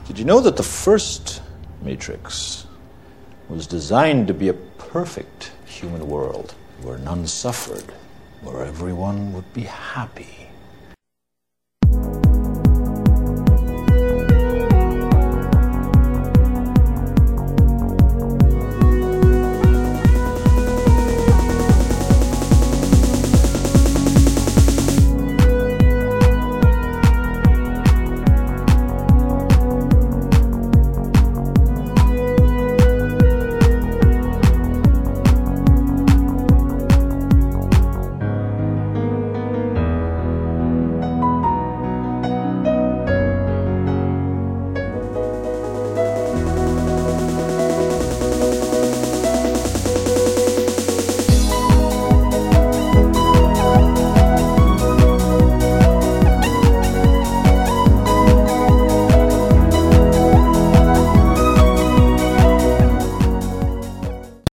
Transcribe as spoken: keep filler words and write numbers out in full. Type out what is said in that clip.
Did you know that the first Matrix was designed to be a perfect human world where none suffered, where everyone would be happy?